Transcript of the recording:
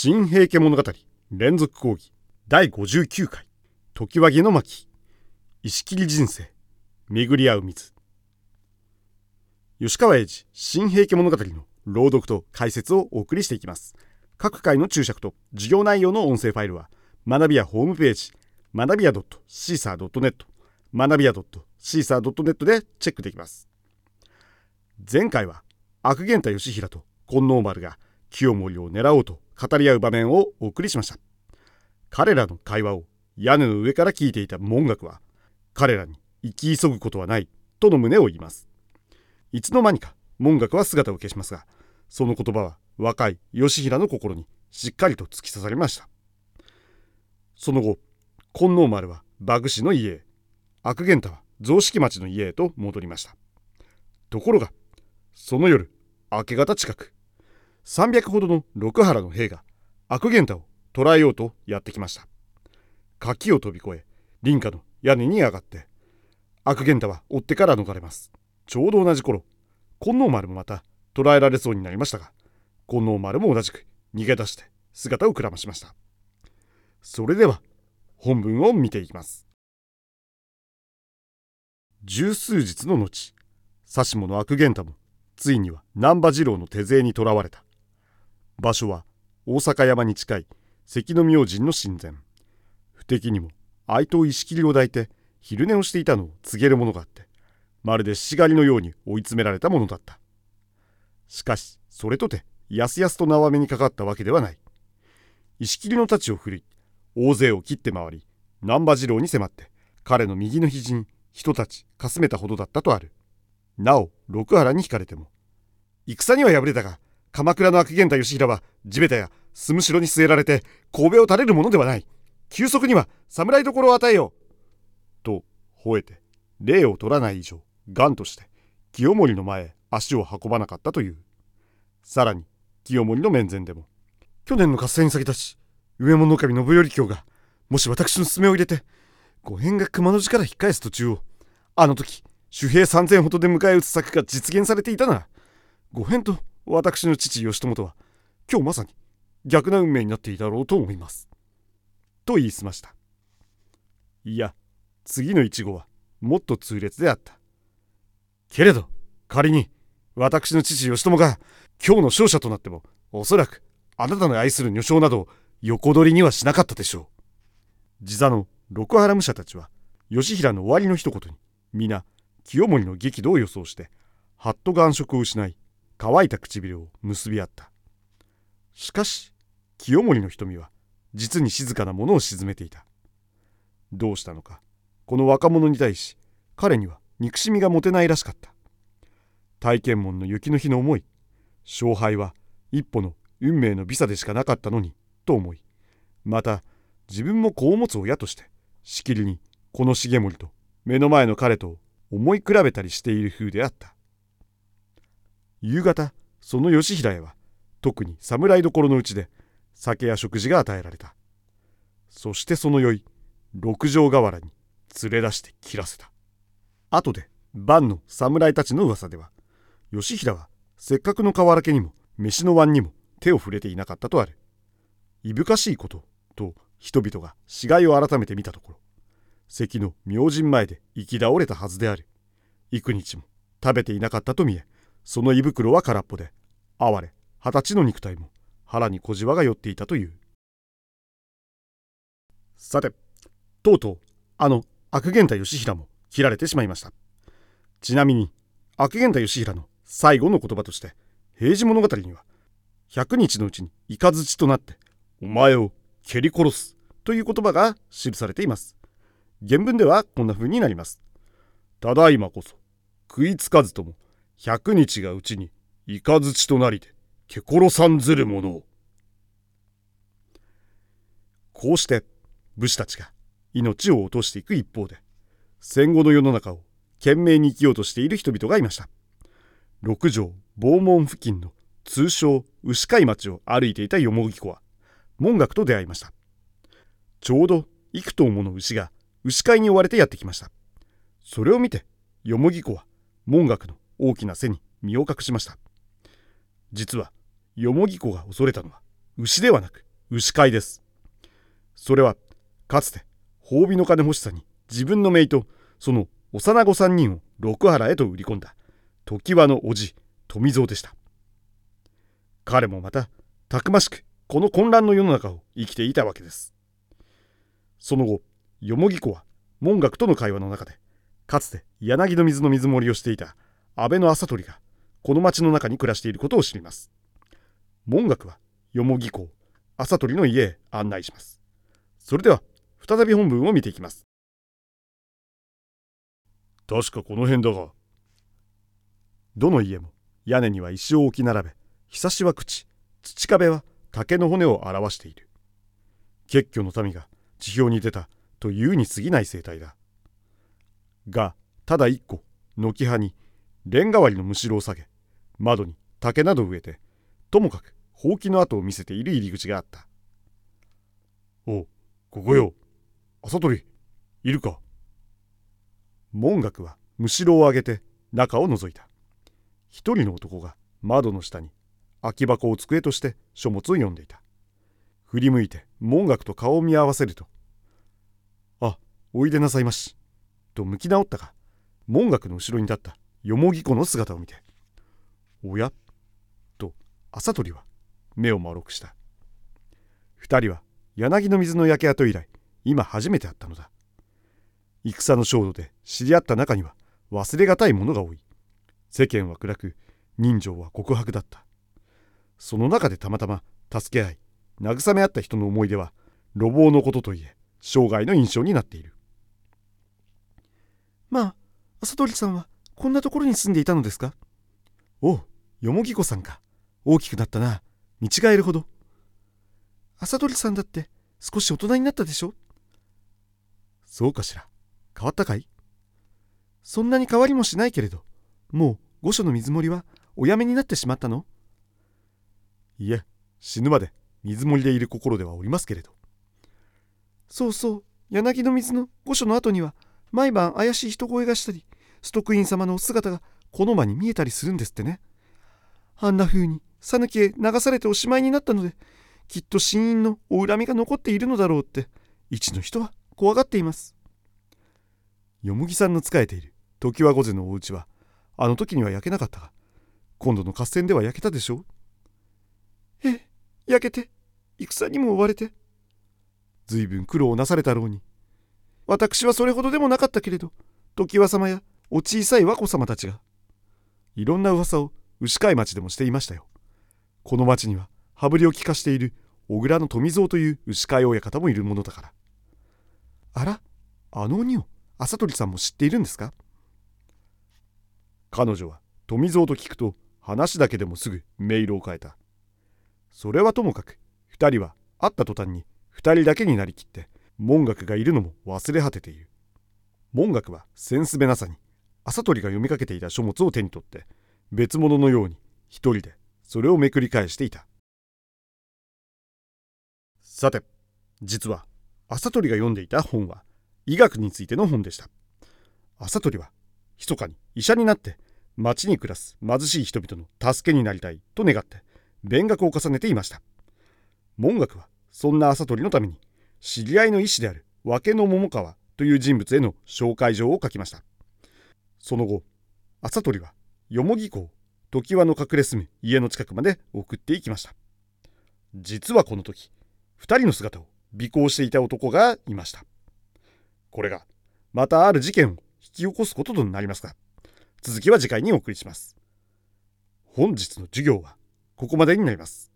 新平家物語連続講義第59回常盤木の巻石切り人生巡り合う水。吉川英治新平家物語の朗読と解説をお送りしていきます。各回の注釈と授業内容の音声ファイルは学びやホームページ学びや .caesar.net 学びや .caesar.net でチェックできます。前回は悪源太義平と金王丸が清盛を狙おうと語り合う場面をお送りしました。彼らの会話を屋根の上から聞いていた文覚は、彼らに生き急ぐことはないとの旨を言います。いつの間にか文覚は姿を消しますが、その言葉は若い義平の心にしっかりと突き刺されました。その後、金王丸は馬具氏の家へ、悪源太は雑色町の家へと戻りました。ところが、その夜、明け方近く、300ほどの六原の兵が悪源太を捕らえようとやってきました。垣を飛び越え、林家の屋根に上がって、悪源太は追ってから逃れます。ちょうど同じ頃、金王丸もまた捕らえられそうになりましたが、金王丸も同じく逃げ出して姿をくらましました。それでは本文を見ていきます。十数日の後、指物悪源太もついには難波次郎の手勢に捕らわれた。場所は大阪山に近い関の明神の神前。不敵にも愛刀石切りを抱いて昼寝をしていたのを告げるものがあって、まるで獅子狩りのように追い詰められたものだった。しかしそれとてやすやすと縄目にかかったわけではない。石切りの太刀を振り、大勢を切って回り、難波次郎に迫って彼の右の肘に一太刀かすめたほどだったとある。なお六原に引かれても、戦には敗れたが鎌倉の悪源太義平は地べたや素むしろに据えられて神戸を垂れるものではない。急速には侍所を与えようと吠えて、礼を取らない以上頑として清盛の前へ足を運ばなかったという。さらに清盛の面前でも、去年の合戦に先立ち上門守信頼卿がもし私の勧めを入れて五辺が熊野路から引っ返す途中をあの時守兵3000ほどで迎え撃つ策が実現されていたなら、五辺と私の父義朝とは今日まさに逆な運命になっていたろうと思いますと言いすました。いや、次の一語はもっと痛烈であった。けれど仮に私の父義朝が今日の勝者となっても、おそらくあなたの愛する女性などを横取りにはしなかったでしょう。地座の六原武者たちは義平の終わりの一言に皆清盛の激怒を予想して、はっと眼色を失い乾いた唇を結び合った。しかし清盛の瞳は実に静かなものを沈めていた。どうしたのか、この若者に対し彼には憎しみが持てないらしかった。大検門の雪の日の思い、勝敗は一歩の運命の微差でしかなかったのにと思い、また自分も子を持つ親としてしきりにこの重盛と目の前の彼と思い比べたりしている風であった。夕方、その義平へは特に侍所のうちで酒や食事が与えられた。そしてその宵、六条河原に連れ出して切らせた。後で万の侍たちの噂では、義平はせっかくの河原家にも飯の碗にも手を触れていなかったとある。いぶかしいことと人々が死骸を改めて見たところ、関の明神前で生き倒れたはずである。幾日も食べていなかったと見え、その胃袋は空っぽで、哀れ20歳の肉体も腹に小じわが寄っていたという。さて、とうとうあの悪源太義平も切られてしまいました。ちなみに悪源太義平の最後の言葉として、平治物語には100日のうちに雷となってお前を蹴り殺すという言葉が記されています。原文ではこんな風になります。ただいまこそ食いつかずとも100日がうちに雷となりで蹴殺さんずる者を。こうして武士たちが命を落としていく一方で、戦後の世の中を懸命に生きようとしている人々がいました。六条坊門付近の通称牛飼町を歩いていた蓬子は文覚と出会いました。ちょうど幾頭もの牛が牛飼いに追われてやってきました。それを見て蓬子は文覚の大きな背に身を隠しました。実は蓬子が恐れたのは牛ではなく牛飼いです。それはかつて褒美の金欲しさに自分の姪とその幼子3人を六原へと売り込んだ常盤の叔父富蔵でした。彼もまたたくましくこの混乱の世の中を生きていたわけです。その後、よもぎ子は門学との会話の中で、かつて柳の水の水盛りをしていた安倍の朝取がこの町の中に暮らしていることを知ります。門学はよもぎ子を朝取の家へ案内します。それでは再び本文を見ていきます。確かこの辺だが。どの家も屋根には石を置き並べ、ひさしは朽ち、土壁は竹の骨を表している。結居の民が地表に出たというに過ぎない生態だ。が、ただ一個、軒葉にレンガ割りのむしろを下げ、窓に竹など植えて、ともかくほうきの跡を見せている入り口があった。お、ここよ。朝取、いるか。門学はむしろを上げて中を覗いた。一人の男が窓の下に空き箱を机として書物を読んでいた。振り向いて門学と顔を見合わせると、あ、おいでなさいまし。と向き直ったが、門学の後ろに立ったよもぎ子の姿を見て、おやと朝取は目を丸くした。二人は柳の水の焼け跡以来、今初めて会ったのだ。戦の衝動で知り合った中には忘れがたいものが多い。世間は暗く、人情は告白だった。その中でたまたま助け合い、慰め合った人の思い出は、路傍のことといえ、生涯の印象になっている。まあ、朝取さんはこんなところに住んでいたのですか。おう、よもぎ子さんか。大きくなったな。見違えるほど。朝取さんだって少し大人になったでしょ。そうかしら。変わったかい。そんなに変わりもしないけれど、もう御所の水盛りはおやめになってしまったの。いえ、死ぬまで水盛りでいる心ではおりますけれど。そうそう、柳の水の御所の後には毎晩怪しい人声がしたり、ストックイン様のお姿がこの場に見えたりするんですってね。あんな風に讃岐へ流されておしまいになったので、きっと死因のお恨みが残っているのだろうって一の人は怖がっています。よもぎさんの仕えている常盤御前のお家はあの時には焼けなかったが、今度の合戦では焼けたでしょう。ええ、焼けて戦にも追われて、ずいぶん苦労なされたろうに。私はそれほどでもなかったけれど、常盤様やお小さい和子様たちがいろんな噂を牛飼い町でもしていましたよ。この町には羽振りを利かしている小倉の富蔵という牛飼い親方もいるものだから。あら、あの鬼を朝取さんも知っているんですか。彼女は富蔵と聞くと話だけでもすぐメールを変えた。それはともかく、二人は会った途端に二人だけになりきって門学がいるのも忘れ果てている。門学はセンスべなさに朝取が読みかけていた書物を手に取って別物のように一人でそれをめくり返していた。さて、実は朝取が読んでいた本は医学についての本でした。朝取は密かに医者になって町に暮らす貧しい人々の助けになりたいと願って勉学を重ねていました。門学はそんな朝取のために知り合いの医師である分野桃川という人物への紹介状を書きました。その後、朝取はよもぎ子を常盤の隠れ住む家の近くまで送っていきました。実はこの時、二人の姿を尾行していた男がいました。これがまたある事件を引き起こすこととなりますが、続きは次回にお送りします。本日の授業はここまでになります。